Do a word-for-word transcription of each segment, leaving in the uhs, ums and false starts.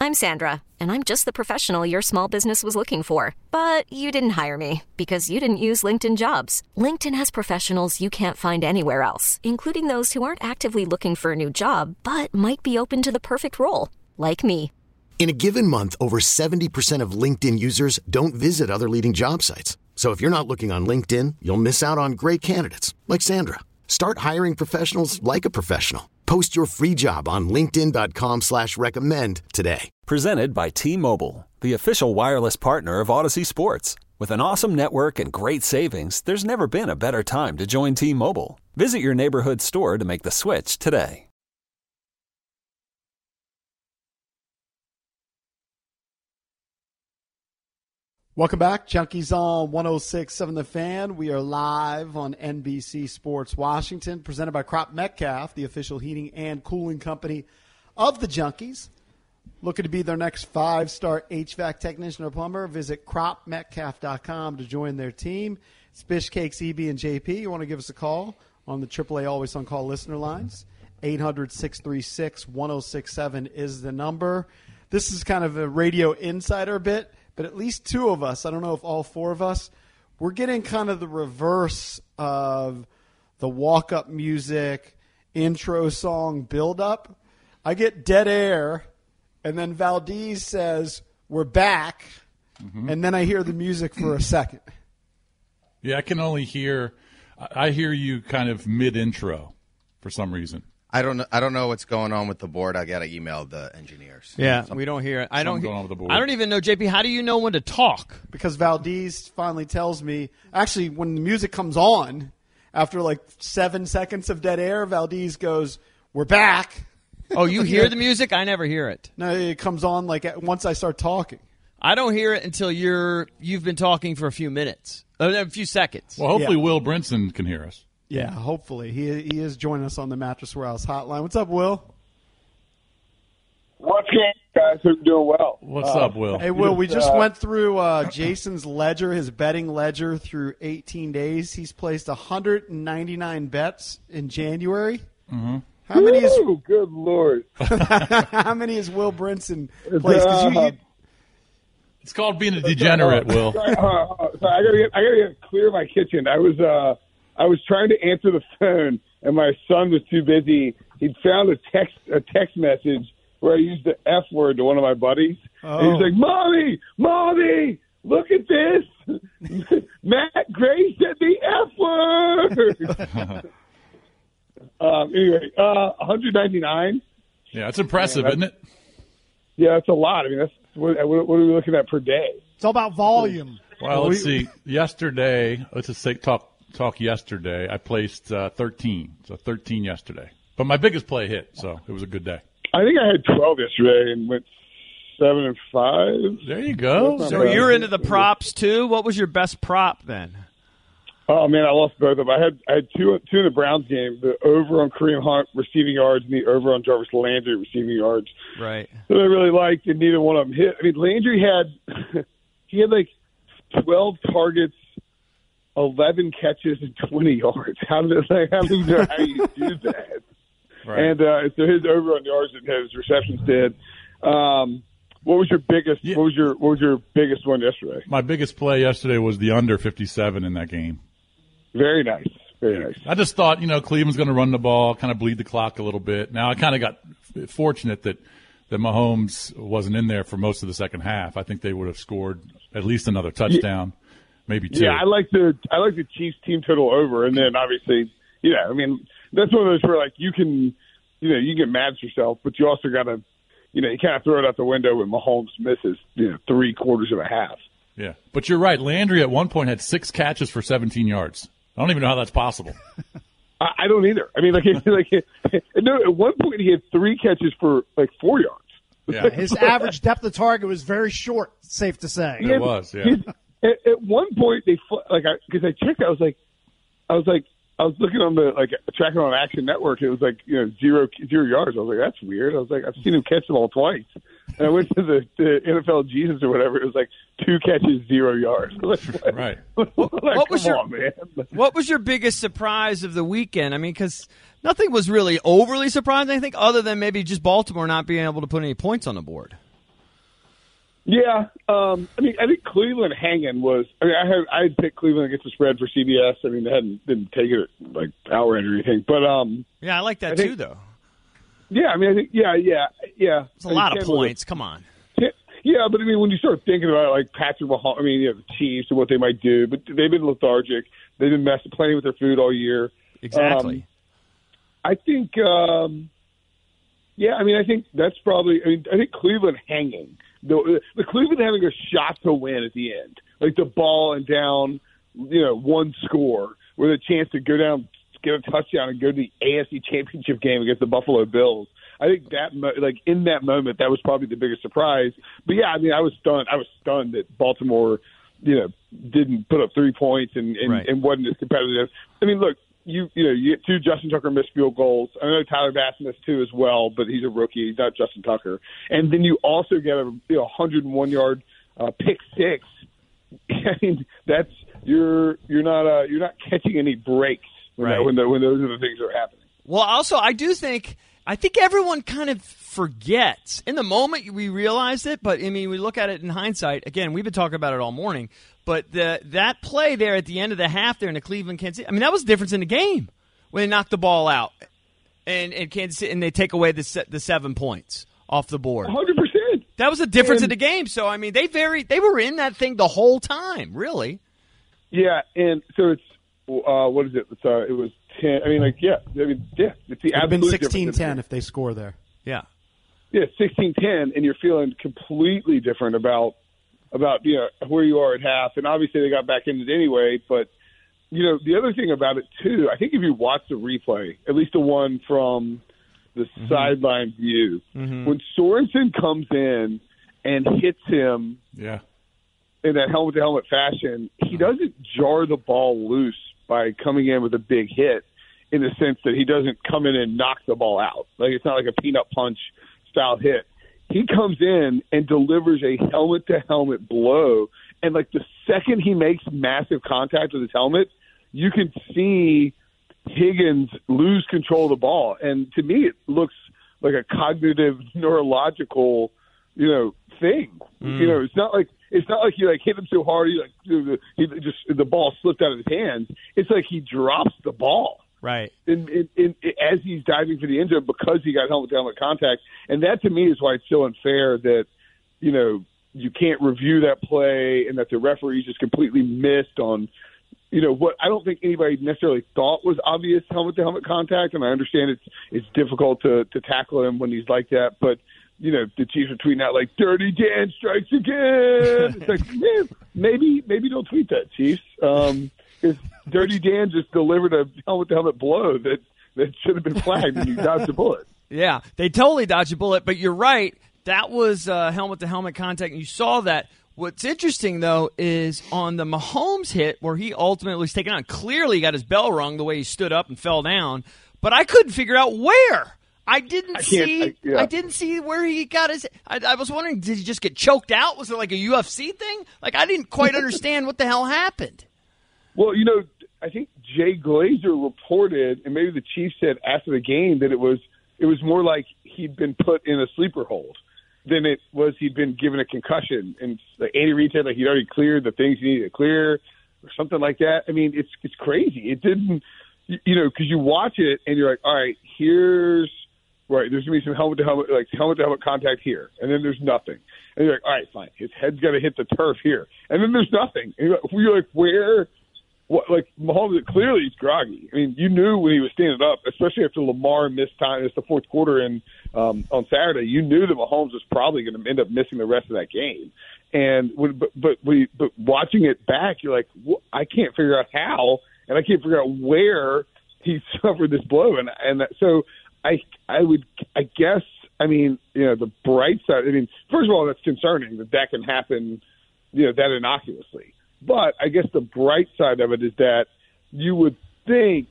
I'm Sandra, and I'm just the professional your small business was looking for. But you didn't hire me because you didn't use LinkedIn Jobs. LinkedIn has professionals you can't find anywhere else, including those who aren't actively looking for a new job, but might be open to the perfect role, like me. In a given month, over seventy percent of LinkedIn users don't visit other leading job sites. So if you're not looking on LinkedIn, you'll miss out on great candidates like Sandra. Start hiring professionals like a professional. Post your free job on linkedin.com slash recommend today. Presented by T-Mobile, the official wireless partner of Odyssey Sports. With an awesome network and great savings, there's never been a better time to join T-Mobile. Visit your neighborhood store to make the switch today. Welcome back. Junkies on one oh six point seven The Fan. We are live on N B C Sports Washington, presented by Crop Metcalf, the official heating and cooling company of the Junkies. Looking to be their next five-star H V A C technician or plumber? Visit crop metcalf dot com to join their team. It's Bish Cakes, E B, and J P. You want to give us a call on the triple A Always On Call listener lines? eight hundred, six three six, one oh six seven is the number. This is kind of a radio insider bit. But at least two of us, I don't know if all four of us, we're getting kind of the reverse of the walk-up music, intro song build-up. I get dead air, and then Valdez says, we're back, mm-hmm. and then I hear the music for a second. Yeah, I can only hear – I hear you kind of mid-intro for some reason. I don't know. I don't know what's going on with the board. I got to email the engineers. Yeah, Something, we don't hear it. I don't. Going on with the board. I don't even know, J P. How do you know when to talk? Because Valdez finally tells me. Actually, when the music comes on, after like seven seconds of dead air, Valdez goes, "We're back." Oh, you hear the music? I never hear it. No, it comes on like once I start talking. I don't hear it until you're you've been talking for a few minutes, a few seconds. Well, hopefully, yeah. Will Brinson can hear us. Yeah, hopefully. He he is joining us on the Mattress Warehouse hotline. What's up, Will? What's going on, guys? Hope you're doing well. What's uh, up, Will? Hey, Will, we just uh, went through uh, Jason's ledger, his betting ledger through eighteen days. He's placed one hundred ninety-nine bets in January. Mm-hmm. How many is Ooh, good Lord. How many is Will Brinson placed? Uh, you, you, it's called being a degenerate, uh, Will. Sorry, uh, uh, sorry, I gotta get I gotta get clear my kitchen. I was uh I was trying to answer the phone, and my son was too busy. He'd found a text a text message where I used the F word to one of my buddies. Oh. And he was like, Mommy, Mommy, look at this. Matt Gray said the F word. um, anyway, uh, one hundred ninety-nine. Yeah, it's impressive, yeah, isn't it? Yeah, that's a lot. I mean, that's what, what are we looking at per day? It's all about volume. Well, let's see. Yesterday, let's just say talk talk yesterday. I placed uh, thirteen, so thirteen yesterday. But my biggest play hit, so it was a good day. I think I had twelve yesterday and went seven and five. There you go. So bad. you're into the props too. What was your best prop then? Oh man, I lost both of them. I had I had two two in the Browns game: the over on Kareem Hunt receiving yards and the over on Jarvis Landry receiving yards. Right. That I really liked, and neither one of them hit. I mean, Landry had he had like twelve targets, eleven catches, and twenty yards. How did it, like, how do you know how you do that? Right. And uh, so his over on yards and his receptions did. Um, what was your biggest? Yeah. What was your What was your biggest one yesterday? My biggest play yesterday was the under fifty-seven in that game. Very nice. Very nice. I just thought, you know, Cleveland's going to run the ball, kind of bleed the clock a little bit. Now, I kind of got fortunate that, that Mahomes wasn't in there for most of the second half. I think they would have scored at least another touchdown, yeah. maybe two. Yeah, I like the I like the Chiefs team total over, and then obviously, yeah, I mean, that's one of those where like you can, you know, you get mad at yourself, but you also got to, you know, you kind of throw it out the window when Mahomes misses, you know, three quarters of a half. Yeah, but you're right. Landry at one point had six catches for seventeen yards. I don't even know how that's possible. I, I don't either. I mean, like, like no, at one point he had three catches for like four yards. Yeah, his average depth of target was very short. Safe to say, it had, was. Yeah. At, at one point they like because I, I checked, I was like, I was like, I was looking on the like tracking on Action Network. It was like you know zero zero yards. I was like, that's weird. I was like, I've seen him catch the ball twice. And I went to the, the N F L Jesus or whatever. It was like two catches, zero yards. Like, right. Like, what was come your on, man. What was your biggest surprise of the weekend? I mean, because nothing was really overly surprising, I think, other than maybe just Baltimore not being able to put any points on the board. Yeah, um, I mean, I think Cleveland hanging was. I mean, I had I had picked Cleveland against the spread for C B S. I mean, they hadn't didn't take it like outright or anything, but um, yeah, I like that I think, too, though. Yeah, I mean, I think yeah, yeah, yeah. It's a lot of points. Come on. Yeah, but I mean, when you start thinking about it, like Patrick Mahomes, I mean, you know, the Chiefs and what they might do, but they've been lethargic. They've been messing, playing with their food all year. Exactly. Um, I think. Um, yeah, I mean, I think that's probably. I mean, I think Cleveland hanging. The, the Cleveland having a shot to win at the end, like the ball and down, you know, one score with a chance to go down, get a touchdown, and go to the A F C Championship game against the Buffalo Bills. I think that, like in that moment, that was probably the biggest surprise. But yeah, I mean, I was stunned. I was stunned that Baltimore, you know, didn't put up three points and and, right. and wasn't as competitive. I mean, look. You you know you get two Justin Tucker missed field goals. I know Tyler Bass missed two as well, but he's a rookie. He's not Justin Tucker. And then you also get a you know, one hundred one yard uh, pick six. I mean that's you're you're not uh, you're not catching any breaks when, right. that, when, the, when those are the things that are happening. Well, also I do think I think everyone kind of forgets in the moment we realize it, but I mean we look at it in hindsight. Again, we've been talking about it all morning. But the, that play there at the end of the half there in the Cleveland Kansas City, I mean, that was the difference in the game when they knocked the ball out and, and Kansas City, and they take away the se- the seven points off the board. one hundred percent. That was the difference and, in the game. So, I mean, they very they were in that thing the whole time, really. Yeah, and so it's, uh, what is it? It's, uh, it was ten. I mean, like, yeah. I mean, yeah. It's the it would have been sixteen ten if they score there. Yeah. Yeah, sixteen ten, and you're feeling completely different about about you know where you are at half, and obviously they got back in it anyway. But you know the other thing about it too, I think if you watch the replay, at least the one from the mm-hmm. sideline view, mm-hmm. when Sorensen comes in and hits him, yeah, in that helmet to helmet fashion, he doesn't jar the ball loose by coming in with a big hit, in the sense that he doesn't come in and knock the ball out. Like it's not like a peanut punch style hit. He comes in and delivers a helmet-to-helmet blow, and like the second he makes massive contact with his helmet, you can see Higgins lose control of the ball. And to me, it looks like a cognitive, neurological, you know, thing. Mm. You know, it's not like it's not like he like hit him so hard he like he just the ball slipped out of his hands. It's like he drops the ball. Right. In, in, in, as he's diving for the end zone because he got helmet-to-helmet contact. And that, to me, is why it's so unfair that, you know, you can't review that play and that the referee just completely missed on, you know, what I don't think anybody necessarily thought was obvious helmet-to-helmet contact. And I understand it's it's difficult to, to tackle him when he's like that. But, you know, the Chiefs are tweeting out, like, Dirty Dan strikes again. It's like, man, maybe, maybe don't tweet that, Chiefs. Um Because Dirty Dan just delivered a helmet-to-helmet blow that, that should have been flagged, and you dodged a bullet. Yeah, they totally dodged a bullet, but you're right. That was uh, helmet-to-helmet contact, and you saw that. What's interesting, though, is on the Mahomes hit where he ultimately was taken on, clearly he got his bell rung the way he stood up and fell down, but I couldn't figure out where. I didn't I see. I, yeah. I didn't see where he got his. I, I was wondering, did he just get choked out? Was it like a U F C thing? Like I didn't quite understand what the hell happened. Well, you know, I think Jay Glazer reported, and maybe the Chiefs said after the game that it was it was more like he'd been put in a sleeper hold than it was he'd been given a concussion. And like Andy Reid said, like he'd already cleared the things he needed to clear or something like that. I mean, it's it's crazy. It didn't, you know, because you watch it and you're like, all right, here's right. There's gonna be some helmet to helmet, like helmet to helmet contact here, and then there's nothing. And you're like, all right, fine. His head's got to hit the turf here, and then there's nothing. And you're like, you're like where? What, like Mahomes, clearly he's groggy. I mean, you knew when he was standing up, especially after Lamar missed time. It's the fourth quarter, and um, on Saturday, you knew that Mahomes was probably going to end up missing the rest of that game. And when, but but we but watching it back, you're like, well, I can't figure out how, and I can't figure out where he suffered this blow. And and that, so I I would I guess I mean you know the bright side. I mean, first of all, that's concerning that that can happen, you know, that innocuously. But I guess the bright side of it is that you would think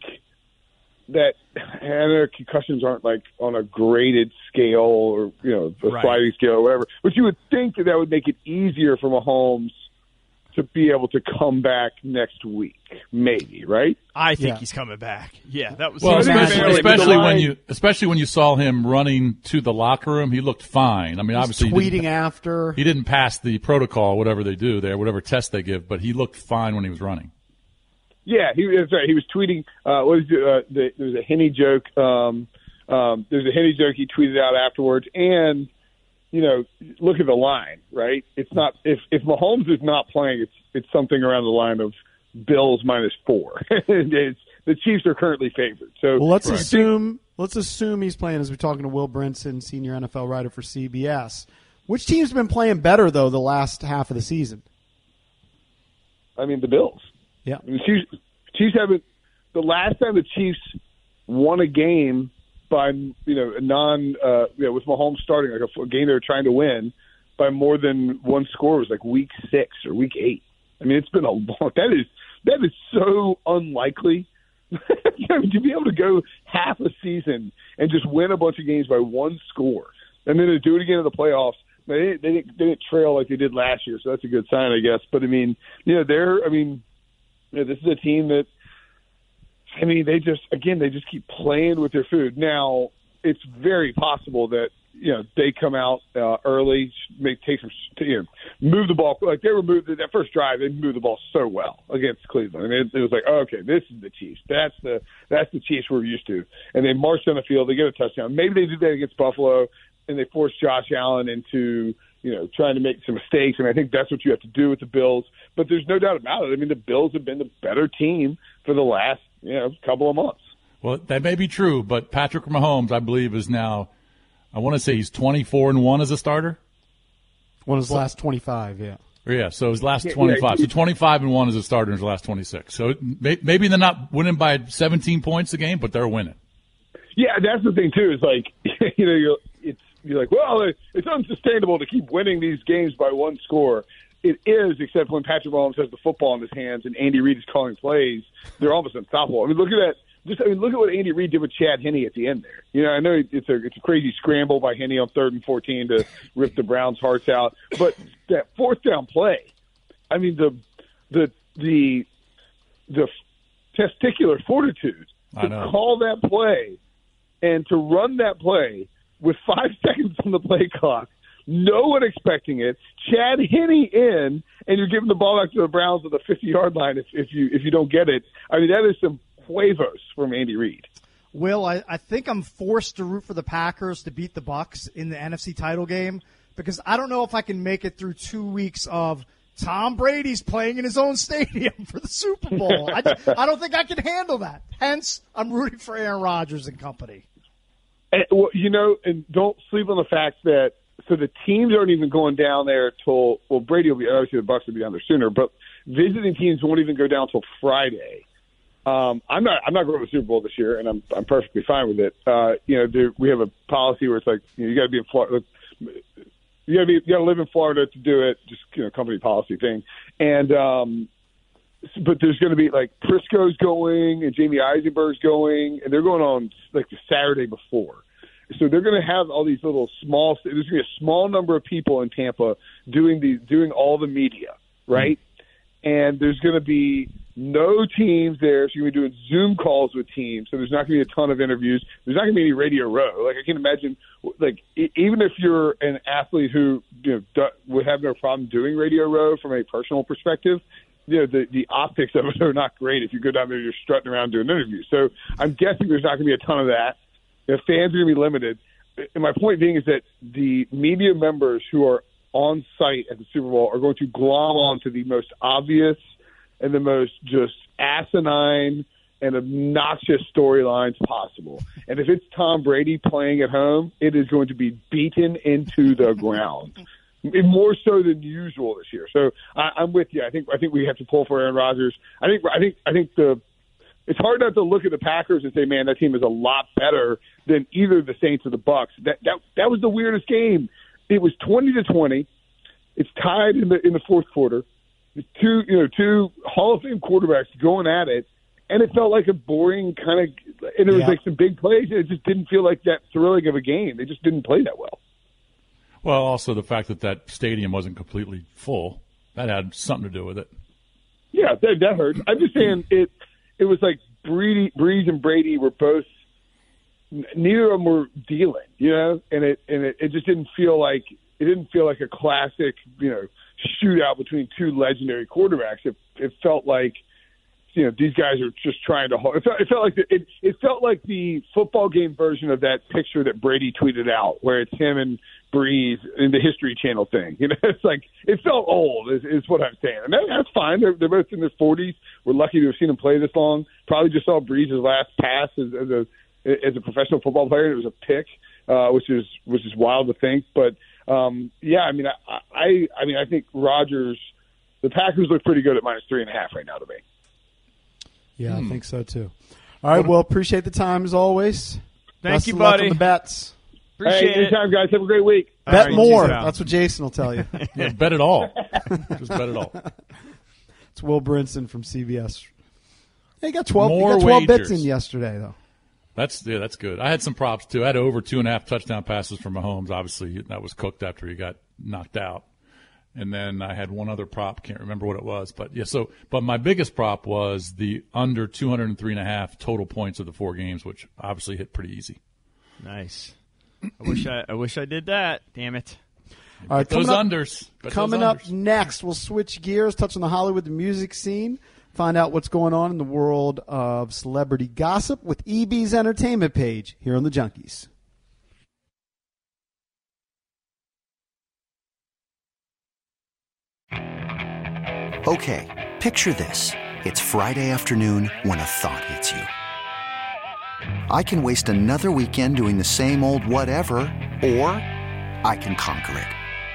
that and their concussions aren't like on a graded scale or, you know, a right. sliding scale or whatever. But you would think that that would make it easier for Mahomes to be able to come back next week, maybe, right? I think Yeah. he's coming back. Yeah, that was Well, so especially, barely, but especially the when line- you especially when you saw him running to the locker room, he looked fine. I mean, obviously, he tweeting didn't, after. he didn't pass the protocol, whatever they do there, whatever test they give, but he looked fine when he was running. Yeah, he was right. He was tweeting. Uh, what was it, uh, the, there was a Henny joke. Um, um, there's a Henny joke he tweeted out afterwards, and you know, look at the line. Right? It's not if if Mahomes is not playing, it's it's something around the line of Bills minus four. it's, the Chiefs are currently favored. So Well, let's right. assume let's assume he's playing as we're talking to Will Brinson, senior N F L writer for C B S. Which team's been playing better though the last half of the season? I mean, the Bills. Yeah. I mean, the Chiefs, Chiefs haven't. The last time the Chiefs won a game by you know a non uh, you know with Mahomes starting like a, a game they were trying to win by more than one score was like week six or week eight. I mean, it's been a long. That is that is so unlikely. I mean, to be able to go half a season and just win a bunch of games by one score, and then to do it again in the playoffs. They didn't, they didn't, they didn't trail like they did last year, so that's a good sign, I guess. But I mean, you know, they're. I mean, you know, this is a team that. I mean, they just again they just keep playing with their food. Now, it's very possible that you know they come out uh, early, make take some, you know, move the ball. Like they were moved that first drive, they moved the ball so well against Cleveland. I mean, it, it was like, oh, okay, this is the Chiefs. That's the that's the Chiefs we're used to. And they marched on the field. They get a touchdown. Maybe they did that against Buffalo, and they forced Josh Allen into you know trying to make some mistakes. And I think that's what you have to do with the Bills. But there's no doubt about it. I mean, the Bills have been the better team for the last you know couple of months. Well, that may be true, but Patrick Mahomes, I believe, is now, I want to say he's twenty-four and one as a starter. One of his last twenty-five, yeah. Or yeah, so his last Yeah, twenty-five. yeah. So twenty-five and one as a starter in his last twenty-six. So it, may, maybe they're not winning by seventeen points a game, but they're winning. Yeah, that's the thing too. Is like you know you're it's you're like well it's unsustainable to keep winning these games by one score. It is, except when Patrick Mahomes has the football in his hands and Andy Reid is calling plays, they're almost unstoppable. I mean, look at that. Just I mean, look at what Andy Reid did with Chad Henne at the end there. You know, I know it's a it's a crazy scramble by Henne on third and fourteen to rip the Browns' hearts out, but that fourth down play, I mean the the the the testicular fortitude I to know. call that play and to run that play with five seconds on the play clock. No one expecting it. Chad Henne in, and you're giving the ball back to the Browns at the fifty-yard line if, if you if you don't get it. I mean, that is some huevos from Andy Reid. Will, I, I think I'm forced to root for the Packers to beat the Bucks in the N F C title game because I don't know if I can make it through two weeks of Tom Brady's playing in his own stadium for the Super Bowl. I, I don't think I can handle that. Hence, I'm rooting for Aaron Rodgers and company. And, well, you know, and don't sleep on the fact that so the teams aren't even going down there till well Brady will be obviously the Bucks will be down there sooner, but visiting teams won't even go down till Friday. Um, I'm not I'm not going to the Super Bowl this year, and I'm I'm perfectly fine with it. Uh, you know, there, we have a policy where it's like you, know, you got to be in Florida. You got to be you got to live in Florida to do it. Just you know, company policy thing. And um, but there's going to be like Prisco's going and Jamie Eisenberg's going, and they're going on like the Saturday before. So they're going to have all these little small. There's going to be a small number of people in Tampa doing the doing all the media, right? Mm-hmm. And there's going to be no teams there. So you're going to be doing Zoom calls with teams. So there's not going to be a ton of interviews. There's not going to be any Radio Row. Like I can imagine, like e- even if you're an athlete who you know do, would have no problem doing Radio Row from a personal perspective, you know the the optics of it are not great if you go down there and you're strutting around doing interviews. So I'm guessing there's not going to be a ton of that. The fans are going to be limited. And my point being is that the media members who are on site at the Super Bowl are going to glom on to the most obvious and the most just asinine and obnoxious storylines possible. And if it's Tom Brady playing at home, it is going to be beaten into the ground. More so than usual this year. So I, I'm with you. I think I think we have to pull for Aaron Rodgers. I think I think I think the It's hard not to look at the Packers and say, "Man, that team is a lot better than either the Saints or the Bucks." That that that was the weirdest game. It was twenty to twenty. It's tied in the in the fourth quarter. It's two you know two Hall of Fame quarterbacks going at it, and it felt like a boring kind of. And it was Yeah. like some big plays, and it just didn't feel like that thrilling of a game. They just didn't play that well. Well, also the fact that that stadium wasn't completely full. That had something to do with it. Yeah, that, that hurt. I'm just saying it. It was like Breeze, Breeze and Brady were both. Neither of them were dealing, you know, and it and it, it just didn't feel like it didn't feel like a classic, you know, shootout between two legendary quarterbacks. It it felt like, you know, these guys are just trying to hold. It felt, it felt like the, it it felt like the football game version of that picture that Brady tweeted out, where it's him and Breeze in the History Channel thing. You know, it's like it felt old, is, is what I'm saying, and that, that's fine. They're, they're both in their forties. We're lucky to have seen them play this long. Probably just saw Breeze's last pass as, as a as a professional football player, and it was a pick, uh, which is which is wild to think. But um, yeah, I mean, I, I I mean, I think Rodgers, the Packers look pretty good at minus three and a half right now to me. Yeah, Hmm. I think so too. All right, well, appreciate the time as always. Thank Best you, of luck buddy. on the bets. Appreciate hey, anytime, it. guys. Have a great week. All Bet right, more. cheers out. That's what Jason will tell you. Yeah, bet it all. Just bet it all. It's Will Brinson from C B S. He got twelve. More he got twelve bets wagers. in yesterday, though. That's yeah, that's good. I had some props too. I had over two and a half touchdown passes from Mahomes. Obviously, that was cooked after he got knocked out. And then I had one other prop. Can't remember what it was, but yeah. So, but my biggest prop was the under two hundred and three and a half total points of the four games, which obviously hit pretty easy. Nice. I wish I, I wish I did that. Damn it. All right, Those coming up, unders. Bet coming those up unders. next, we'll switch gears, touch on the Hollywood music scene, find out what's going on in the world of celebrity gossip with E B's entertainment page here on the Junkies. Okay, picture this. It's Friday afternoon when a thought hits you. I can waste another weekend doing the same old whatever, or I can conquer it.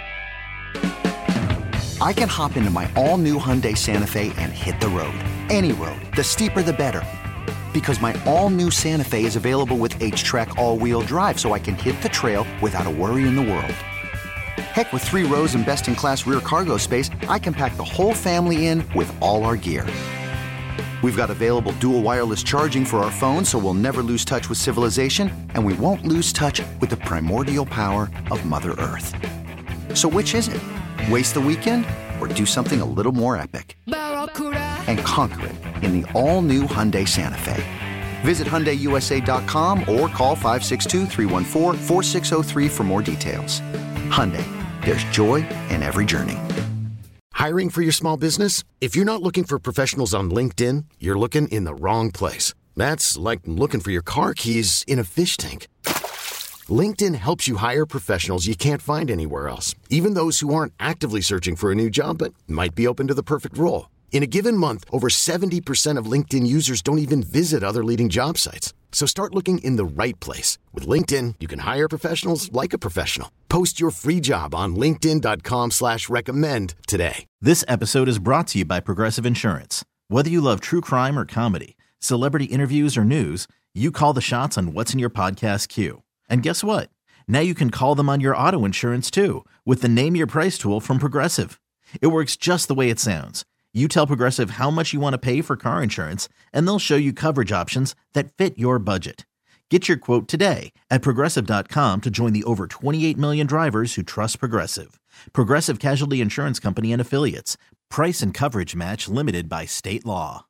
I can hop into my all-new Hyundai Santa Fe and hit the road. Any road. The steeper, the better. Because my all-new Santa Fe is available with H-Track all-wheel drive, so I can hit the trail without a worry in the world. Heck, with three rows and best-in-class rear cargo space, I can pack the whole family in with all our gear. We've got available dual wireless charging for our phones, so we'll never lose touch with civilization, and we won't lose touch with the primordial power of Mother Earth. So which is it? Waste the weekend or do something a little more epic? And conquer it in the all-new Hyundai Santa Fe. Visit Hyundai U S A dot com or call five six two, three one four, four six zero three for more details. Hyundai, there's joy in every journey. Hiring for your small business? If you're not looking for professionals on LinkedIn, you're looking in the wrong place. That's like looking for your car keys in a fish tank. LinkedIn helps you hire professionals you can't find anywhere else, even those who aren't actively searching for a new job but might be open to the perfect role. In a given month, over seventy percent of LinkedIn users don't even visit other leading job sites. So start looking in the right place. With LinkedIn, you can hire professionals like a professional. Post your free job on linkedin dot com slash recommend today. This episode is brought to you by Progressive Insurance. Whether you love true crime or comedy, celebrity interviews or news, you call the shots on what's in your podcast queue. And guess what? Now you can call them on your auto insurance too with the Name Your Price tool from Progressive. It works just the way it sounds. You tell Progressive how much you want to pay for car insurance, and they'll show you coverage options that fit your budget. Get your quote today at Progressive dot com to join the over twenty-eight million drivers who trust Progressive. Progressive Casualty Insurance Company and Affiliates. Price and coverage match limited by state law.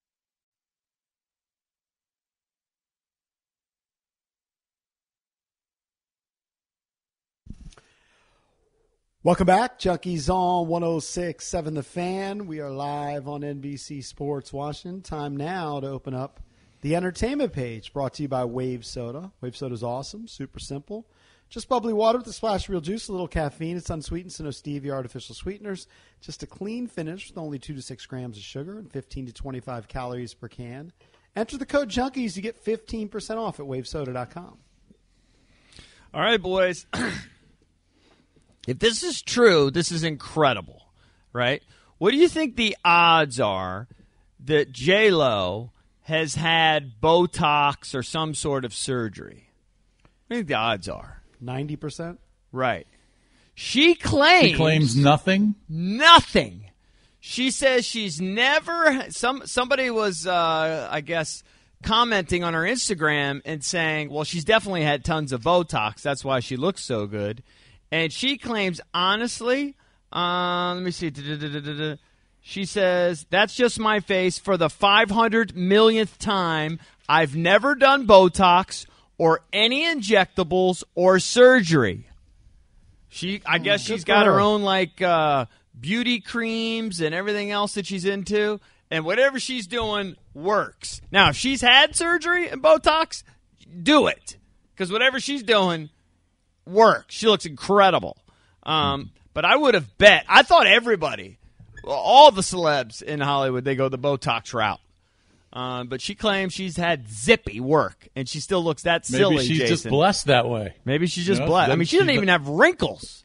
Welcome back. Junkies on one oh six point seven The Fan. We are live on N B C Sports Washington. Time now to open up the entertainment page, brought to you by Wave Soda. Wave Soda is awesome, super simple. Just bubbly water with a splash of real juice, a little caffeine. It's unsweetened, so no stevia artificial sweeteners. Just a clean finish with only two to six grams of sugar and fifteen to twenty-five calories per can. Enter the code Junkies to get fifteen percent off at wave soda dot com. All right, boys. If this is true, this is incredible, right? What do you think the odds are that J-Lo has had Botox or some sort of surgery? What do you think the odds are? ninety percent? Right. She claims... She claims nothing? Nothing. She says she's never... Some Somebody was, uh, I guess, commenting on her Instagram and saying, well, she's definitely had tons of Botox. That's why she looks so good. And she claims, honestly, Uh, let me see. Da-da-da-da-da. She says, that's just my face for the five hundred millionth time. I've never done Botox or any injectables or surgery. She, I guess she's got her own, like, uh, beauty creams and everything else that she's into. And whatever she's doing works. Now, if she's had surgery and Botox, do it. Because whatever she's doing works. She looks incredible. Um, but I would have bet. I thought everybody, all the celebs in Hollywood, they go the Botox route. Um, but she claims she's had zippy work, and she still looks that Maybe silly, she's Jason. just blessed that way. Maybe she's just You know, blessed. I mean, she doesn't she- even have wrinkles.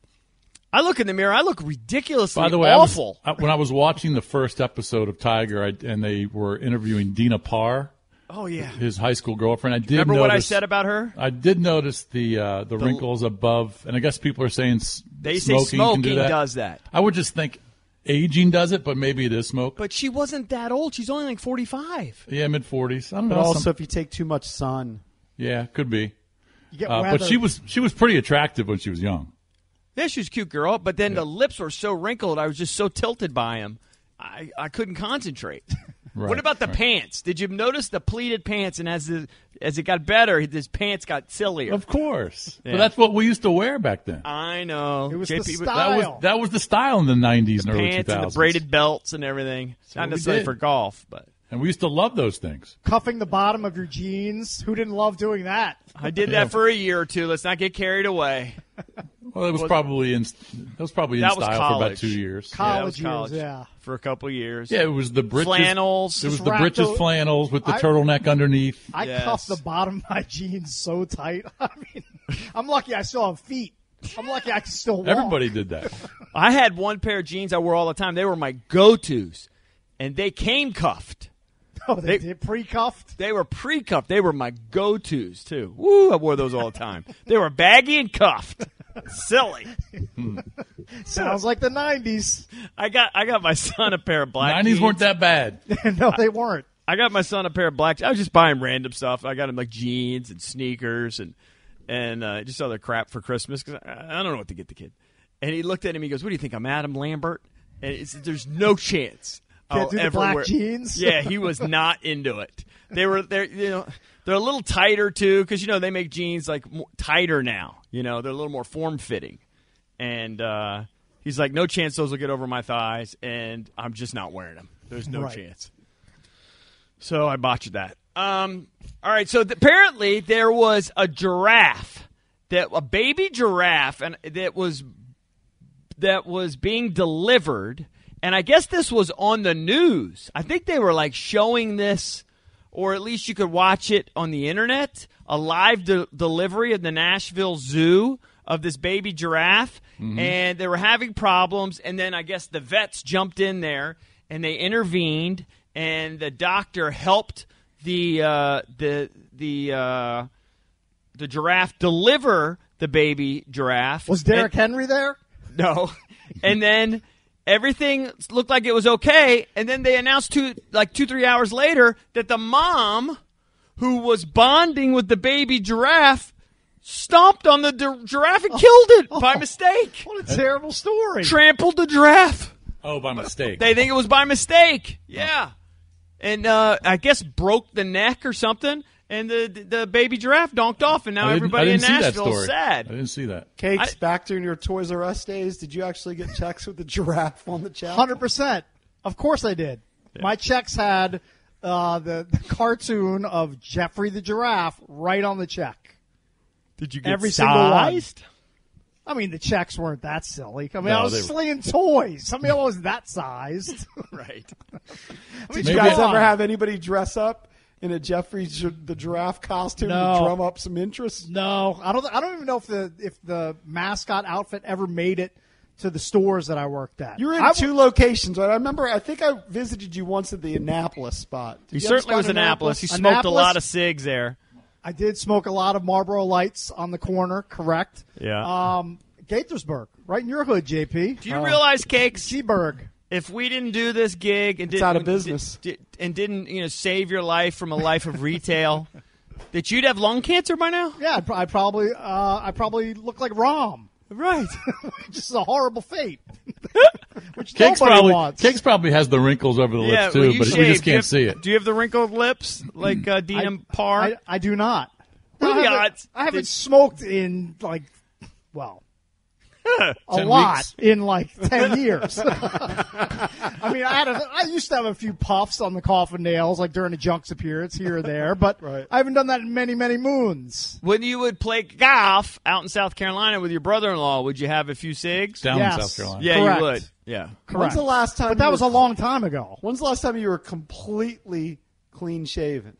I look in the mirror. I look ridiculously By the way, awful. I was, I, when I was watching the first episode of Tiger, I, and they were interviewing Dina Parr, oh, yeah. his high school girlfriend, I did Remember notice, what I said about her? I did notice the uh, the, The- wrinkles above, and I guess people are saying s- They say smoking, smoking can do that. does that. I would just think aging does it, but maybe it is smoke. But she wasn't that old. She's only like forty-five. Yeah, mid forties. I don't But know. also, some- if you take too much sun, yeah, could be. You get Uh, but weather. she was she was pretty attractive when she was young. Yeah, she was a cute girl, but then the lips were so wrinkled, I was just so tilted by him, I, I couldn't concentrate. Right, what about the right. pants? Did you notice the pleated pants? And as the, as it got better, his pants got sillier. Of course, Yeah. but that's what we used to wear back then. I know. It was J the P style. That was that was the style in the nineties and early two pants and thousands. the braided belts and everything. what Not we necessarily did. for golf, but and we used to love those things. Cuffing the bottom of your jeans. Who didn't love doing that? I did Yeah. that for a year or two. Let's not get carried away. Well, it was probably in that was probably in That was style for about college. two years. Yeah, that was College years, college. yeah. For a couple years. Yeah, it was the britches, Flannels. It was Just the wrapped britches o- flannels with the I- turtleneck underneath. I Yes. cuff the bottom of my jeans so tight. I mean, I'm lucky I still have feet. I'm lucky I can still walk. Everybody did that. I had one pair of jeans I wore all the time. They were my go-tos, and they came cuffed. Oh, they, They- did pre-cuffed? They were pre-cuffed. They were my go-tos, too. Woo, I wore those all the time. They were baggy and cuffed. Silly. Sounds like the nineties. I got I got my son a pair of black nineties jeans. weren't that bad. No, they weren't. I got my son a pair of black. I was just buying random stuff. I got him like jeans and sneakers and and uh, just other crap for Christmas because I, I don't know what to get the kid. And he looked at him. He goes, "What do you think? I'm Adam Lambert?" And it's, there's no chance. Can't I'll do the ever black wear- jeans? Yeah, he was not into it. They were they're you know they're a little tighter too because you know they make jeans like more, tighter now. You know they're a little more form fitting. And uh, he's like, "No chance those will get over my thighs," and I'm just not wearing them. There's no Right. chance. So I botched that. Um, all right. So th- apparently there was a giraffe, that a baby giraffe, and that was that was being delivered. And I guess this was on the news. I think they were like showing this, or at least you could watch it on the internet. A live de- delivery of the Nashville Zoo of this baby giraffe, and they were having problems. And then I guess the vets jumped in there and they intervened. And the doctor helped the uh, the the uh, the giraffe deliver the baby giraffe. Was Derrick And- Henry there? No, and then everything looked like it was okay. And then they announced two like two three hours later that the mom, who was bonding with the baby giraffe, stomped on the di- giraffe and killed it by mistake. What a terrible story. Trampled the giraffe. Oh, by mistake. They think it was by mistake. Yeah. And uh, I guess broke the neck or something, and the the baby giraffe donked off, and now I didn't- everybody I in didn't see that Nashville is story. sad. I didn't see that. Cakes, I- back during your Toys R Us days, did you actually get checks with the giraffe on the check? one hundred percent. Of course I did. My checks had uh, the, the cartoon of Jeffrey the giraffe right on the check. Did you get Every single one. sized? I mean, the checks weren't that silly. I mean, No, I was they were- slinging toys. I mean, I wasn't that sized. Right. I mean, Did Maybe you guys come ever on. have anybody dress up in a Jeffrey gi- the giraffe costume No. to drum up some interest? No, I don't. I don't even know if the if the mascot outfit ever made it to the stores that I worked at. You were in I, two locations, right? I remember. I think I visited you once at the Annapolis spot. Did He you ever certainly was spot Annapolis. He smoked Annapolis? a lot of cigs there. I did smoke a lot of Marlboro Lights on the corner. Correct. Yeah. Um, Gaithersburg, right in your hood, J P. Do you realize, Cakes, Seaburg. if we didn't do this gig and didn't out of business. di- di- and didn't you know save your life from a life of retail, that you'd have lung cancer by now? Yeah, I, I probably uh, I probably look like Rom. Right. Just a horrible fate. Which Cakes nobody probably, wants. Cakes probably has the wrinkles over the Yeah, lips, well, too, you but shave. we just Do you can't have- see it. Do you have the wrinkled lips like uh, Dean I- and Parr? I, I do not. What are I the haven't- odds? I haven't Did- smoked in like, well, a Ten lot weeks. in like ten years. I mean, I had a, I used to have a few puffs on the coffin nails, like during a Junks appearance here or there, but Right. I haven't done that in many, many moons. When you would play golf out in South Carolina with your brother-in-law, would you have a few cigs? Down Yes. in South Carolina. Yeah, Correct. you would. Yeah. Correct. When's the last time? But that you was were a long time ago. When's the last time you were completely clean shaven?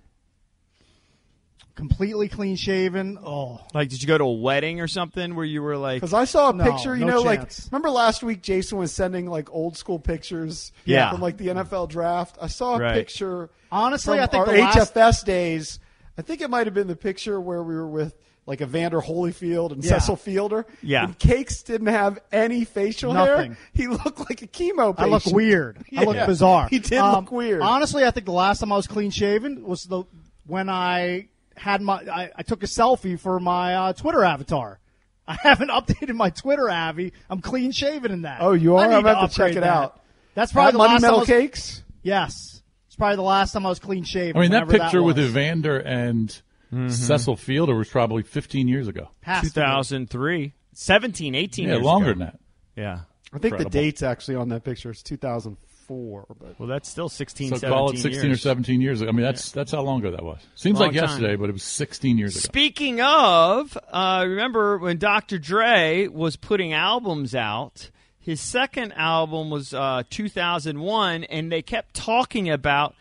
Completely clean shaven. Oh, Like, did you go to a wedding or something where you were like, Because I saw a No, picture, you no know, like chance. remember last week Jason was sending like old school pictures Yeah. from like the N F L draft. I saw a Right. picture honestly, from I think our the last. H F S days. I think it might have been the picture where we were with like Evander Holyfield and Yeah. Cecil Fielder. Yeah. And Cakes didn't have any facial Nothing. hair. He looked like a chemo patient. I look weird. I look Yeah. bizarre. He did Um, look weird. Honestly, I think the last time I was clean shaven was the when I had my I, I took a selfie for my uh, Twitter avatar. I haven't updated my Twitter Avi. I'm clean shaven in that. Oh, you are? I need I'm about to upgrade check it that. out. That's probably At the Money last time I Metal was, Cakes? Yes, it's probably the last time I was clean shaven. I mean, that whenever picture with was. Evander and Cecil Fielder was probably fifteen years ago. Has to be. two thousand three, seventeen, eighteen Yeah, years longer ago. than that. Yeah. I think Incredible. the date's actually on that picture. It's two thousand four. But Well, that's still sixteen, So seventeen call it sixteen years. or seventeen years ago. I mean, that's that's how long ago that was. Seems Long like yesterday, time. but it was sixteen years ago. Speaking of, uh, remember when Doctor Dre was putting albums out? His second album was uh, two thousand one, and they kept talking about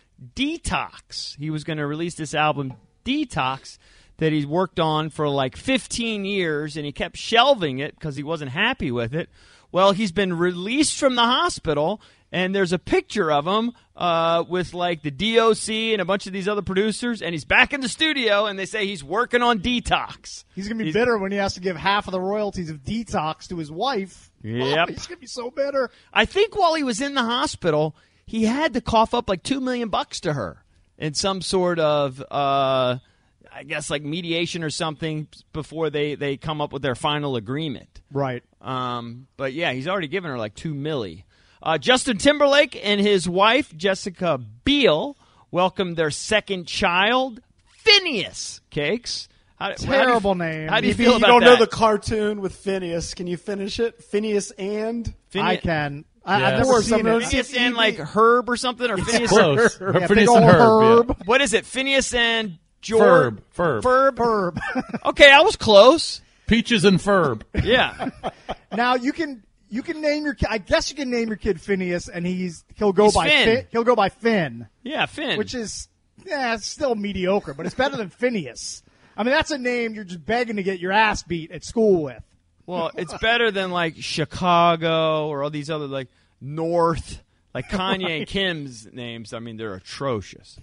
Detox. He was going to release this album, Detox, that he's worked on for like fifteen years, and he kept shelving it because he wasn't happy with it. Well, he's been released from the hospital, and there's a picture of him uh, with like the D O C and a bunch of these other producers, and he's back in the studio, and they say he's working on Detox. He's gonna be He's- bitter when he has to give half of the royalties of Detox to his wife. Yep. Oh, he's gonna be so bitter. I think while he was in the hospital, he had to cough up like two million bucks to her in some sort of, uh, I guess, like mediation or something before they, they come up with their final agreement. Right. Um, but yeah, he's already given her like two milli. Uh, Justin Timberlake and his wife Jessica Biel welcomed their second child, Phineas. Cakes. How, how do you- Terrible name. How do you Maybe feel you about don't that? know the cartoon with Phineas. Can you finish it? Phineas and Phineas- I can. I, Yeah. I've never Or seen something. it. Phineas and like Herb or something, or Phineas Close. and Yeah, Phineas big and ol' Herb. Herb. yeah. what is it? Phineas and George Ferb. Ferb. Ferb. Herb. Okay, I was close. Peaches and Ferb. Yeah. Now you can you can name your kid. I guess you can name your kid Phineas, and he's he'll go He's by Finn. Fin- he'll go by Finn, Yeah, Finn. which is yeah, it's still mediocre, but it's better than Phineas. I mean, that's a name you're just begging to get your ass beat at school with. well, it's better than like Chicago or all these other like North, like Kanye and Kim's names. I mean, they're atrocious.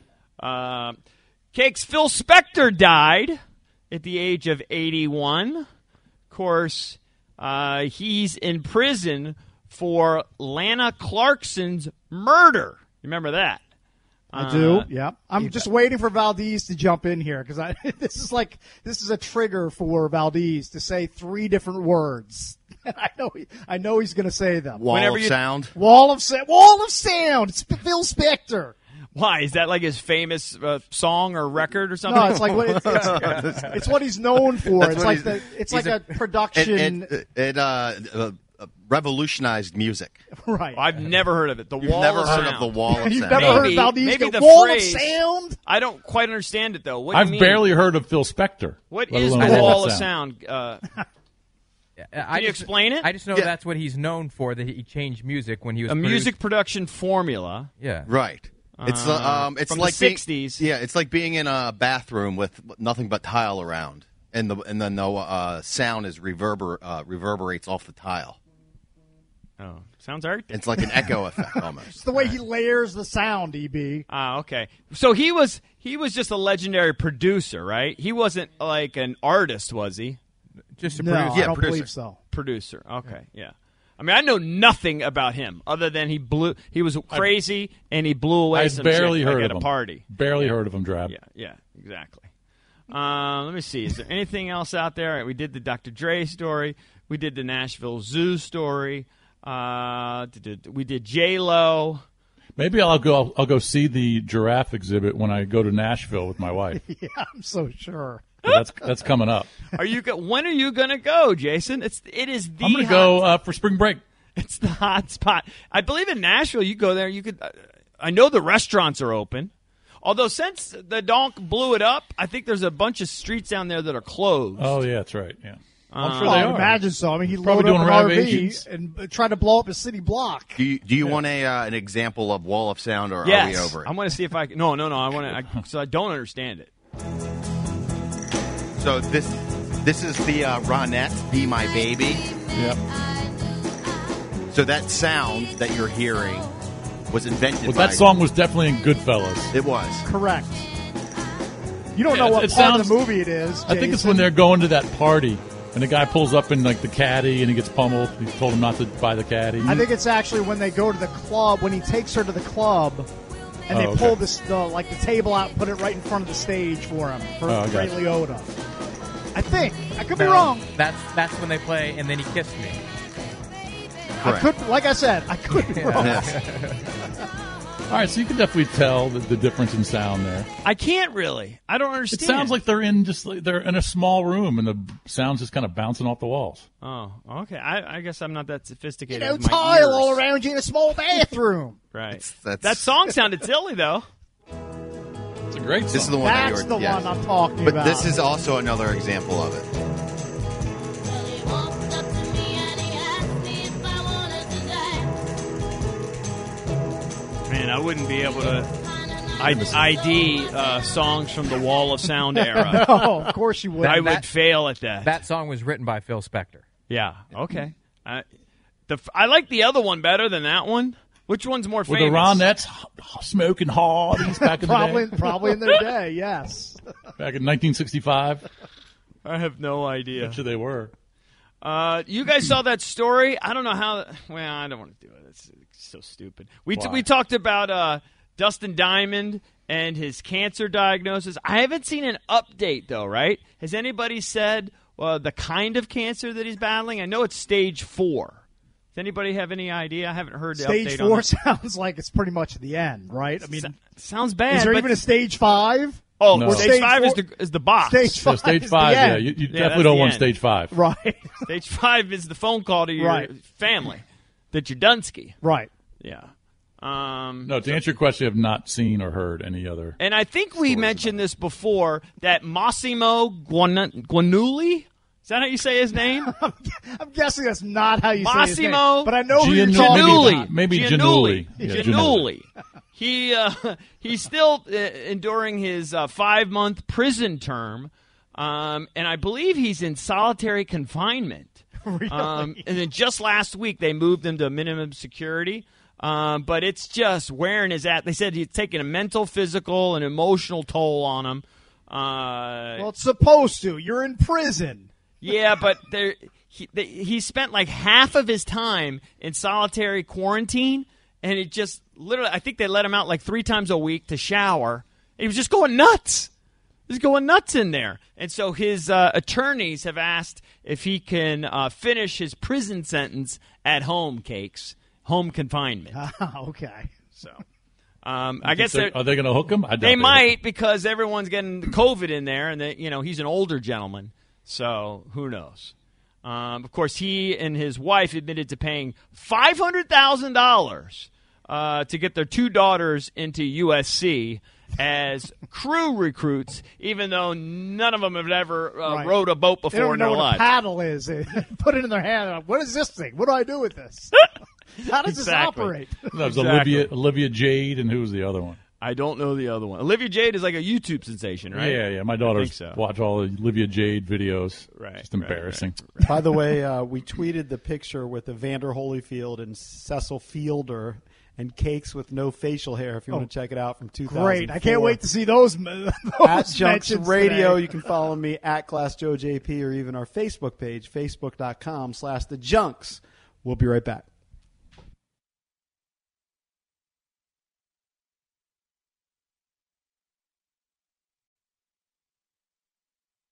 Uh, Cakes Phil Spector died at the age of eighty-one. Of course, uh, he's in prison for Lana Clarkson's murder. Remember that? I do. Uh, Yeah, I'm just waiting for Valdez to jump in here because I this is like this is a trigger for Valdez to say three different words. I know he, I know he's going to say them. Wall Whenever of you- sound. Wall of sa- Wall of Sound. It's Phil Spector. Why is that like his famous uh, song or record or something? No, it's like what it's, it's, it's what he's known for. That's It's what like he's- the it's he's like a, a- production. It, it, it uh, uh, uh, revolutionized music. right. I've never heard of it. The You've wall never of heard sound. of the wall of You've sound. never heard Maybe- Valdez maybe go, the Wall phrase- of Sound. I don't quite understand it though. What do you I've mean? barely heard of Phil Spector. What let is the alone wall that of sound? Uh, I you just- explain it? I just know Yeah. that's what he's known for. That he changed music when he was a produced- music production formula. Yeah, Right. It's uh, um, it's from the like being- sixties. Yeah, it's like being in a bathroom with nothing but tile around, and the and then the uh, sound is reverber uh, reverberates off the tile. Oh, sounds Arctic. It's like an echo effect almost. It's the way he layers the sound. E B. Ah, okay. So he was he was just a legendary producer, right? He wasn't like an artist, was he? just a No, producer. I Yeah, don't producer. believe so. Producer. Okay, yeah. I mean, I know nothing about him other than he blew. He was crazy and he blew away I some barely chick, heard like, of at a him. party. Barely heard of him, Drab. Yeah, yeah, exactly. Uh, let me see. Is there anything else out there? We did the Doctor Dre story. We did the Nashville Zoo story. Uh, we did J-Lo. Maybe I'll go. I'll, I'll go see the giraffe exhibit when I go to Nashville with my wife. Yeah, I'm so sure. So that's that's coming up. Are you? Go- when are you gonna go, Jason? It's it is the. I'm gonna hot, go uh, for spring break. It's the hot spot. I believe in Nashville. You go there. You could. Uh, I know the restaurants are open. Although since the donk blew it up, I think there's a bunch of streets down there that are closed. Oh yeah, that's right. Yeah. I'm Uh, sure Well, they I are. imagine so. I mean, he Probably loaded up doing an R V renovations. and uh, tried to blow up a city block. Do you, do you want a uh, an example of Wall of Sound, or yes. are we over it? I want to see if I can. No, no, no. I want to. I, so I don't understand it. So this this is the uh, Ronette, Be My Baby. Yep. So that sound that you're hearing was invented Well, by... that song was definitely in Goodfellas. It was. Correct. You don't Yeah, know what it part sounds- of the movie it is. I think it's Jason. when they're going to that party and the guy pulls up in like the caddy and he gets pummeled. He told him not to buy the caddy. I think it's actually when they go to the club, when he takes her to the club, and they Oh, okay. pull this the, like the table out and put it right in front of the stage for him for Oh, I Ray gotcha. Liotta. I think I could be No, wrong. That's that's when they play, and then he kissed me. I could, like I said, I could be wrong. All right, so you can definitely tell the, the difference in sound there. I can't really. I don't It understand. sounds like they're in just like, they're in a small room and the sound's just kind of bouncing off the walls. Oh, okay. I, I guess I'm not that You sophisticated. know, with my tile ears. all around you in a small bathroom. Right. That's- that's- That song sounded silly though. It's a great song. This is the one that That's you the were, yes. one I'm talking But about. this is also another example of it. Man, I wouldn't be able to I- I D uh, songs from the Wall of Sound era. No, of course you would. I would that- fail at that. That song was written by Phil Spector. Yeah. Okay. I, the I like the other one better than that one. Which one's more With famous? the Ronettes h- smoking hard back in probably, the day. probably in their day. Yes. Back in nineteen sixty-five. I have no idea. Bet you they were. Uh, you guys saw that story? I don't know how. Well, I don't want to do it. It's, it's so stupid. We t- Why? we talked about uh, Dustin Diamond and his cancer diagnosis. I haven't seen an update though. Right? Has anybody said uh, the kind of cancer that he's battling? I know it's stage four. Does anybody have any idea? I haven't heard the Stage update four on that. sounds like it's pretty much the end, right? I mean, So- sounds bad. is there but- even a stage five? Oh, No. stage, Stage five is four- the is the box. Stage So five. stage is five, the yeah. end. You, you Yeah, definitely that's don't the want end. stage five. Right. Stage five is the phone call to your Right. family that you're Dunsky. Right. Yeah. Um, No, to answer your question, I have not seen or heard any other. and I think we mentioned this before that Massimo Guan- Guanulli. Is that how you say his name? I'm guessing that's not how you say his Massimo name, but I know who you're Giannu- talking Giannulli. about. Maybe Giannulli. Giannulli. Yeah, Giannulli. He uh, he's still uh, enduring his uh, five month prison term, um, and I believe he's in solitary confinement. Really? Um, and then just last week they moved him to minimum security. Um, but it's just wearing his at. They said he's taking a mental, physical, and emotional toll on him. Uh, Well, it's supposed to. You're in prison. yeah, but there he they, he spent like half of his time in solitary quarantine, and it just literally. I think they let him out like three times a week to shower. He was just going nuts. He was going nuts in there, and so his uh, attorneys have asked if he can uh, finish his prison sentence at home. Cakes, home confinement. Okay. So. Um, I guess They're- they're- are they going to hook him? I doubt they will. might because everyone's getting COVID in there, and they, you know he's an older gentleman, so who knows? Um, of course, he and his wife admitted to paying five hundred thousand dollars uh, to get their two daughters into U S C as crew recruits, even though none of them have ever uh, Right. rowed a boat They before don't in know their what lives. a paddle is. They Put it in their hand. What is this thing? What do I do with this? How does Exactly. this operate? That was Exactly. Olivia, Olivia Jade, and who was the other one? I don't know the other one. Olivia Jade is like a YouTube sensation, right? Yeah, yeah. My I daughters think so. watch all the Olivia Jade videos. Right, Just right, embarrassing. By the way, uh, we tweeted the picture with Evander Holyfield and Cecil Fielder and Cakes with no facial hair. If you want to check it out from two thousand four. Great. I can't wait to see those. those At Junks mentions Radio, today. you can follow me at GlassJoeJP or even our Facebook page, facebook.com slash the Junks. We'll be right back.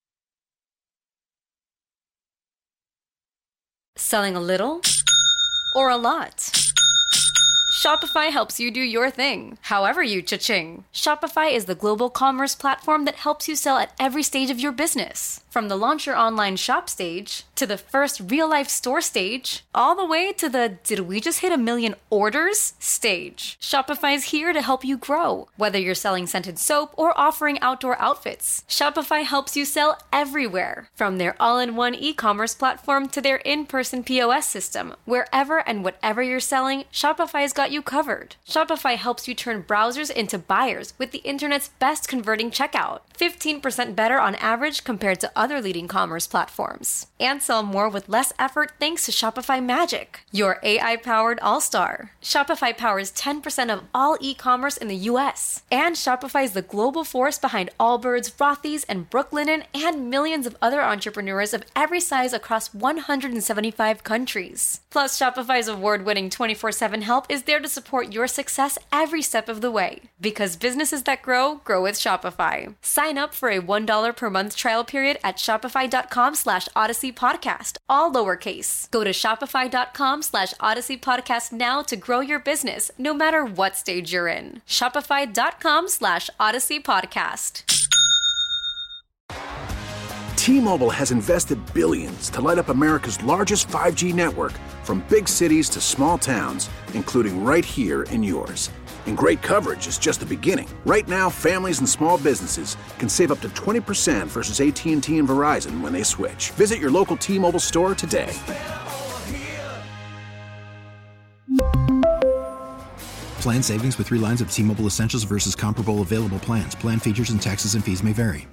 Selling a little or a lot? Shopify helps you do your thing, however you cha-ching. Shopify is the global commerce platform that helps you sell at every stage of your business. From the launch your online shop stage, to the first real-life store stage, all the way to the did we just hit a million orders stage. Shopify is here to help you grow. Whether you're selling scented soap or offering outdoor outfits, Shopify helps you sell everywhere. From their all-in-one e-commerce platform to their in-person P O S system, wherever and whatever you're selling, Shopify's got you covered. Shopify helps you turn browsers into buyers with the internet's best converting checkout. fifteen percent better on average compared to other leading commerce platforms. And sell more with less effort thanks to Shopify Magic, your A I-powered all-star. Shopify powers ten percent of all e-commerce in the U S. And Shopify is the global force behind Allbirds, Rothy's, and Brooklinen, and millions of other entrepreneurs of every size across one hundred seventy-five countries. Plus, Shopify's award-winning twenty-four seven help is there to support your success every step of the way. Because businesses that grow, grow with Shopify. Sign up for a one dollar per month trial period at shopify.com slash Odyssey Podcast, all lowercase. Go to shopify.com slash Odyssey Podcast now to grow your business, no matter what stage you're in. Shopify.com slash Odyssey Podcast. T-Mobile has invested billions to light up America's largest five G network, from big cities to small towns, including right here in yours. And great coverage is just the beginning. Right now, families and small businesses can save up to twenty percent versus A T and T and Verizon when they switch. Visit your local T-Mobile store today. Plan savings with three lines of T-Mobile Essentials versus comparable available plans. Plan features and taxes and fees may vary.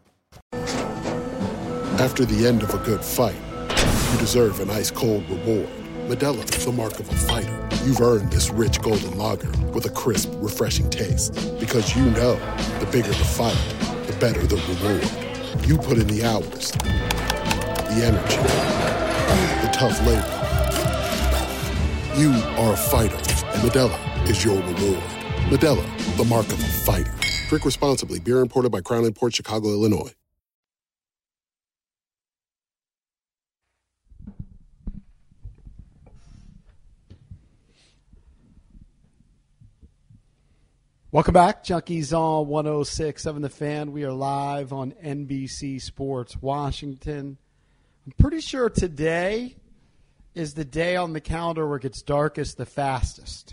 After the end of a good fight, you deserve an ice-cold reward. Modelo is the mark of a fighter. You've earned this rich golden lager with a crisp, refreshing taste. Because you know, the bigger the fight, the better the reward. You put in the hours, the energy, the tough labor. You are a fighter, and Modelo is your reward. Modelo, the mark of a fighter. Drink responsibly. Beer imported by Crown Imports, Chicago, Illinois. Welcome back. Junkies on one oh six point seven The Fan. We are live on N B C Sports Washington. I'm pretty sure today is the day on the calendar where it gets darkest the fastest.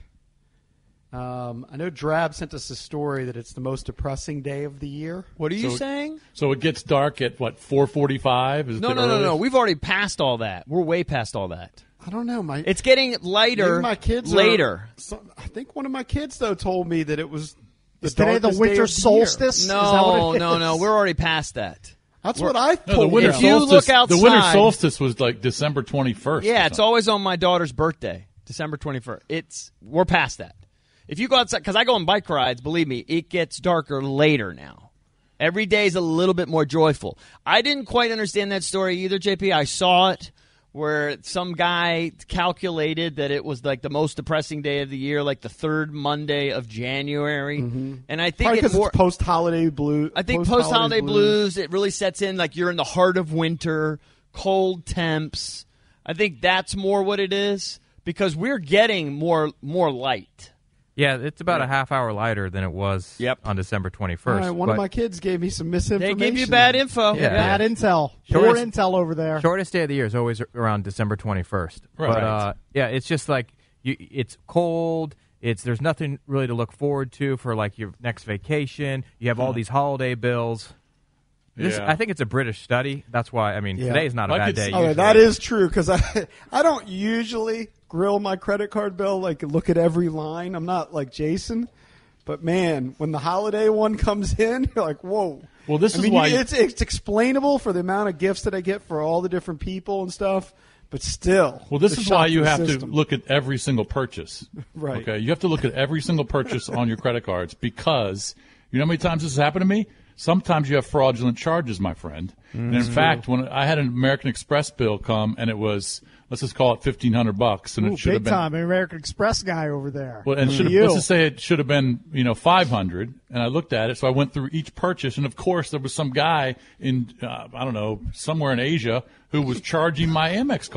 Um, I know Drab sent us a story that it's the most depressing day of the year. What are you so, saying? So it gets dark at, what, four forty-five? Is no, no, no, no. We've already passed all that. We're way past all that. I don't know. My It's getting lighter my kids later. Are, so, I think one of my kids, though, told me that it was the is today the winter the solstice? No, is that what it no, is? no. We're already past that. That's We're, what I no, told the winter If you solstice, look outside, the winter solstice was like December twenty-first. Yeah, it's always on my daughter's birthday, December twenty-first. It's We're past that. If you go outside, because I go on bike rides, believe me, it gets darker later now. Every day is a little bit more joyful. I didn't quite understand that story either, J P. I saw it where some guy calculated that it was like the most depressing day of the year, like the third Monday of January. Mm-hmm. And I think because it more, it's post-holiday blues. I think post-holiday blues, blues, it really sets in like you're in the heart of winter, cold temps. I think that's more what it is because we're getting more more light. Yeah, it's about yeah. a half hour lighter than it was yep. on December twenty-first. Right, one but of my kids gave me some misinformation. They gave you bad info. Yeah, yeah. Bad intel. Poor intel over there. Shortest day of the year is always around December twenty-first. Right. But, uh, yeah, it's just like you, it's cold. It's There's nothing really to look forward to for, like, your next vacation. You have all these holiday bills. This, yeah. I think it's a British study. That's why, I mean, yeah. today's not a I bad could, day. Oh, that is true because I, I don't usually grill my credit card bill, like look at every line. I'm not like Jason. But, man, when the holiday one comes in, you're like, whoa. Well, this I is mean, why it's, it's explainable for the amount of gifts that I get for all the different people and stuff. But still. Well, this is why you have system. to look at every single purchase. Right. Okay. You have to look at every single purchase on your credit cards because you know how many times this has happened to me? Sometimes you have fraudulent charges, my friend. Mm-hmm. And in fact, when I had an American Express bill come and it was, let's just call it fifteen hundred bucks, and Ooh, it should big have been time American Express guy over there. Well, and mm-hmm. should have, let's just say it should have been, you know, five hundred. And I looked at it, so I went through each purchase, and of course there was some guy in, uh, I don't know, somewhere in Asia who was charging my Amex card.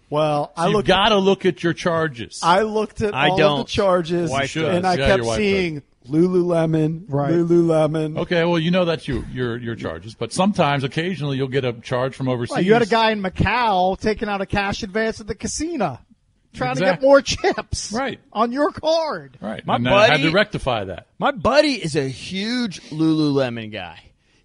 Well, So I you've looked. got to look at your charges. I looked at I all don't. of the charges, Wife should. and I Yeah, kept your wife seeing Lululemon, Right. Lululemon. Okay, well, you know that's your your your charges, but sometimes, occasionally, you'll get a charge from overseas. Well, you had a guy in Macau taking out a cash advance at the casino, trying to get Exactly. more chips Right. on your card. Right, My and I had buddy- to rectify that. My buddy is a huge Lululemon guy.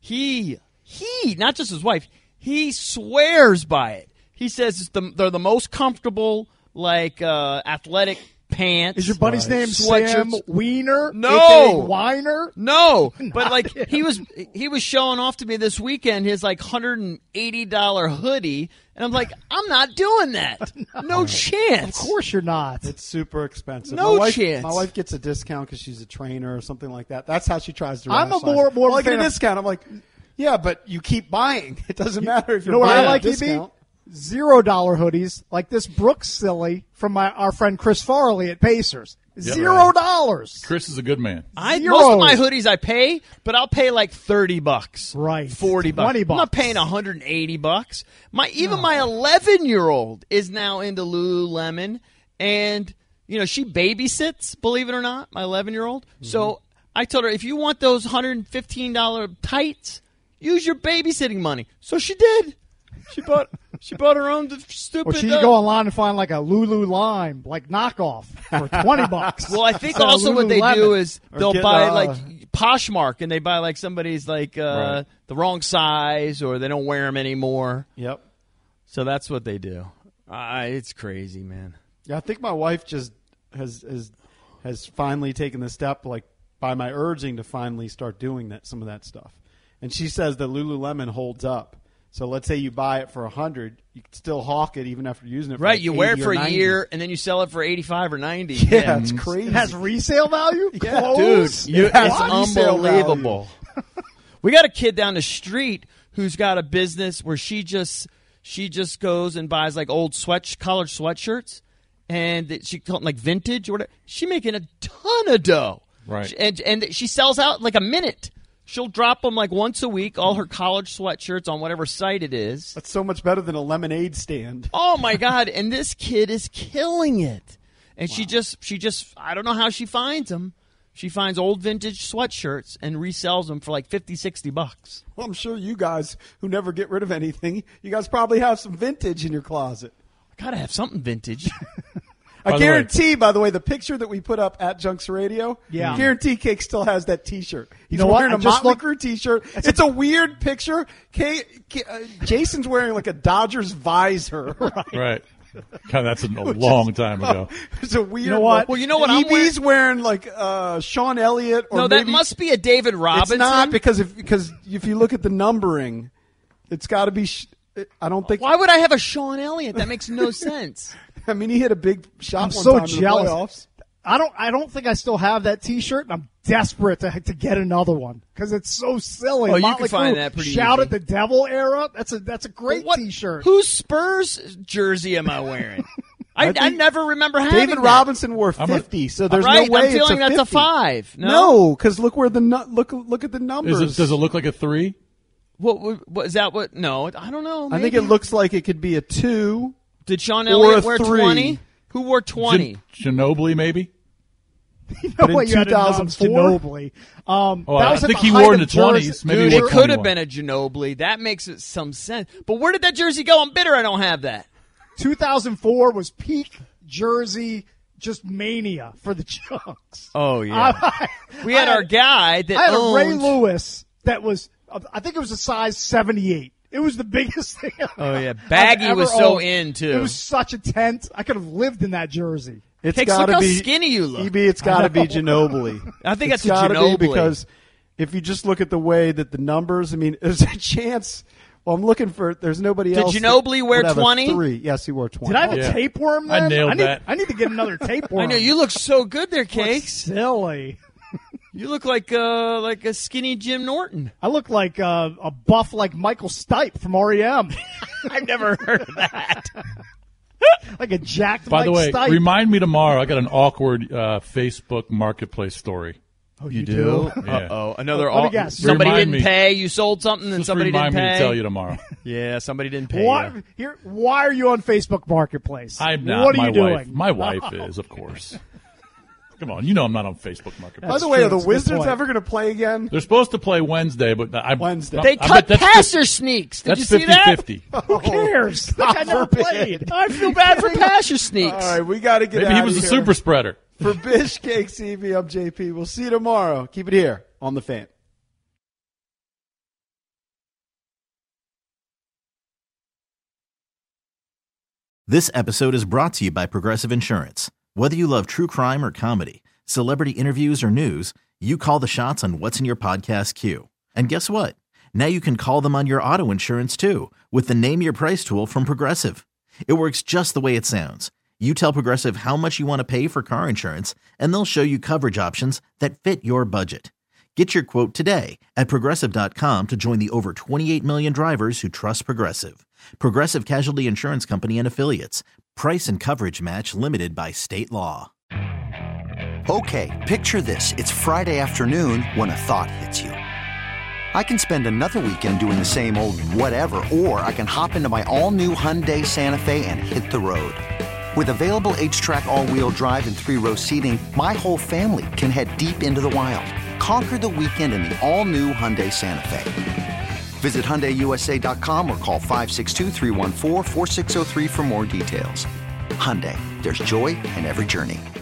He he, not just his wife, he swears by it. He says it's the, they're the most comfortable, like uh, athletic pants. Is your buddy's name Sam sweatshirts. Wiener? No. A K A Weiner? No, but Not like him. he was he was showing off to me this weekend his like one hundred eighty dollars hoodie, and I'm like, I'm not doing that. No, no chance. Of course you're not. It's super expensive. No my wife, chance. My wife gets a discount because she's a trainer or something like that. That's how she tries to. I'm a rationalize more- it. more well, I get fan a of- discount. I'm like, yeah, but you keep buying. It doesn't matter if You you're know what buying I a like, E B? discount. Zero dollar hoodies like this Brooks silly from my our friend Chris Farley at Pacers. Yep. Zero dollars. Chris is a good man. I, Zero. most of my hoodies I pay, but I'll pay like thirty bucks, Right. Forty bucks. twenty I'm not bucks. paying one hundred eighty bucks. My even my eleven year old is now into Lululemon, and you know she babysits. Believe it or not, my eleven year old. Mm-hmm. So I told her if you want those one hundred fifteen dollar tights, use your babysitting money. So she did. She bought she bought her own stupid. Or she uh, could go online and find like a Lulu Lime, like knockoff, for twenty bucks. Well, I think instead of also what they do Lululemon. is Or they'll get, buy uh, like Poshmark, and they buy like somebody's like uh, Right. the wrong size, or they don't wear them anymore. Yep. So that's what they do. Uh, it's crazy, man. Yeah, I think my wife just has has has finally taken the step, like by my urging, to finally start doing that some of that stuff. And she says that Lululemon holds up. So let's say you buy it for a hundred, you can still hawk it even after using it. For Right, like you wear it eighty for or a ninety. year, and then you sell it for eighty-five or ninety. Yeah, it's crazy. It has resale value? Yeah. Clothes? Dude, you, It has it's resale unbelievable. We got a kid down the street who's got a business where she just she just goes and buys like old sweat collared sweatshirts, and it- she call them like vintage or whatever. She's making a ton of dough, Right. She- And and she sells out like a minute. She'll drop them like once a week, all her college sweatshirts on whatever site it is. That's so much better than a lemonade stand. Oh my God! And this kid is killing it. And she just, she just, I don't know how she finds them. She finds old vintage sweatshirts and resells them for like fifty, sixty bucks. Well, I'm sure you guys who never get rid of anything, you guys probably have some vintage in your closet. I gotta have something vintage. I By the guarantee, by the way, the picture that we put up at Junks Radio, Yeah. guarantee Cake still has that T-shirt. He's know what? wearing I a just Motley looked- Crue T-shirt. It's a weird picture. Kate, Kate, uh, Jason's wearing like a Dodgers visor. Right. God, that's a long time ago. It's a weird. You know what? look. Well, you know what I'm E B's wearing like uh, Sean Elliott. Or No, that maybe- must be a David Robinson. It's not because if because if you look at the numbering, it's got to be. Sh- I don't think. Why would I have a Sean Elliott? That makes no sense. I mean, he hit a big shot I'm one so time jealous. in the playoffs. I don't. I don't think I still have that T-shirt, and I'm desperate to to get another one because it's so silly. Oh, you Motley can find Crue, that pretty Shout easy. at the Devil era. That's a that's a great What- T-shirt. Whose Spurs jersey am I wearing? I, I, think never remember having David that. Robinson wore I'm a- fifty, so there's Right, no way I'm feeling it's a that's a fifty. five. No? No, because look where the nu- look look at the numbers. Is it, does it look like a three? What, what, what is that? What? No, I don't know. I think maybe. it looks like it could be a two. Did Sean or Elliott a wear three. twenty? Who wore twenty? Gin- Ginobili, maybe? You know But in what? You had to announce two thousand Ginobili. Um, Oh, that I was at think the he height wore in of the twenties. Jersey- Maybe Dude, he it wore could have twenty-one. been a Ginobili. That makes it some sense. But where did that jersey go? I'm bitter I don't have that. two thousand four was peak Jersey just mania for the Chunks. Oh, yeah. I, We had I our guy that I had owned... a Ray Lewis that was, I think it was a size seventy-eight. It was the biggest thing. Oh, yeah. I've Baggy ever was so owned. in, too. It was such a tent. I could have lived in that jersey. It's Cakes, got look to how be skinny you look. E B, it's got to be Ginobili. I think It's that's a gotta Ginobili. be because if you just look at the way that the numbers, I mean, there's a chance. Well, I'm looking for. There's nobody Did else. that Ginobili wear would have a twenty? Three. Yes, he wore twenty. Did I have Yeah. a tapeworm I then? nailed need, that. I need to get another tapeworm. I know. You look so good there, Look Cakes. silly. You look like uh, like a skinny Jim Norton. I look like uh, a buff like Michael Stipe from R E M. I've never heard of that. Like a jacked By Mike the way, Stipe. remind me tomorrow. I got an awkward uh, Facebook Marketplace story. Oh, You, you do? do? Yeah. Uh-oh. Another Let me all, guess. somebody Remind didn't me. pay. You sold something and Just somebody remind didn't me pay. to tell you tomorrow. Yeah, somebody didn't pay. Why, you. here, why are you on Facebook Marketplace? I'm not. What are my you doing? wife. My wife is, of course. Come on, you know I'm not on Facebook Marketplace. By the way, true. are the That's a good Wizards point. ever going to play again? They're supposed to play Wednesday, but I, Wednesday. They I cut bet that's passer fifty sneaks. Did That's you see that? fifty-fifty. Who cares? That guy never forbid. played. I feel bad for passer sneaks. All right, we got to get Maybe out he was of a here. super spreader. For Bishcake C V, I'm J P. We'll see you tomorrow. Keep it here on The Fan. This episode is brought to you by Progressive Insurance. Whether you love true crime or comedy, celebrity interviews or news, you call the shots on what's in your podcast queue. And guess what? Now you can call them on your auto insurance too with the Name Your Price tool from Progressive. It works just the way it sounds. You tell Progressive how much you want to pay for car insurance, and they'll show you coverage options that fit your budget. Get your quote today at Progressive dot com to join the over twenty-eight million drivers who trust Progressive. Progressive Casualty Insurance Company and Affiliates. Price and coverage match limited by state law. Okay, picture this. It's Friday afternoon when a thought hits you. I can spend another weekend doing the same old whatever, or I can hop into my all-new Hyundai Santa Fe and hit the road. With available H-Track all-wheel drive and three-row seating, my whole family can head deep into the wild. Conquer the weekend in the all-new Hyundai Santa Fe. Visit Hyundai U S A dot com or call five six two, three one four, four six zero three for more details. Hyundai, there's joy in every journey.